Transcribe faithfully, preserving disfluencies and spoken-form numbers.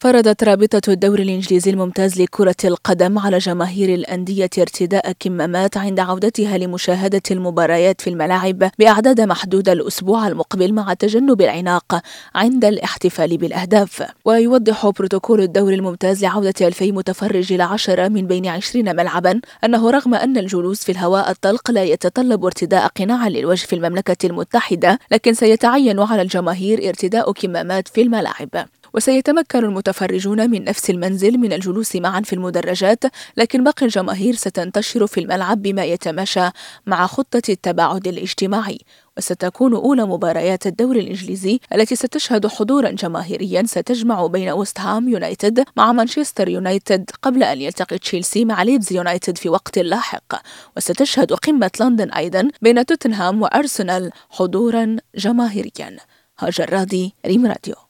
فرضت رابطة الدوري الإنجليزي الممتاز لكرة القدم على جماهير الأندية ارتداء كمامات عند عودتها لمشاهدة المباريات في الملاعب بأعداد محدودة الأسبوع المقبل مع تجنب العناق عند الاحتفال بالأهداف. ويوضح بروتوكول الدوري الممتاز لعودة ألفي متفرج إلى عشرة من بين عشرين ملعبا أنه رغم أن الجلوس في الهواء الطلق لا يتطلب ارتداء قناع للوجه في المملكة المتحدة، لكن سيتعين على الجماهير ارتداء كمامات في الملاعب. وسيتمكن المتفرجون من نفس المنزل من الجلوس معا في المدرجات، لكن باقي الجماهير ستنتشر في الملعب بما يتماشى مع خطة التباعد الاجتماعي. وستكون أولى مباريات الدوري الإنجليزي التي ستشهد حضورا جماهيريا ستجمع بين ويست هام يونايتد مع مانشستر يونايتد قبل أن يلتقي تشيلسي مع ليدز يونايتد في وقت لاحق. وستشهد قمة لندن أيضا بين توتنهام وأرسنال حضورا جماهيريا. هاجر رادي، ريم راديو.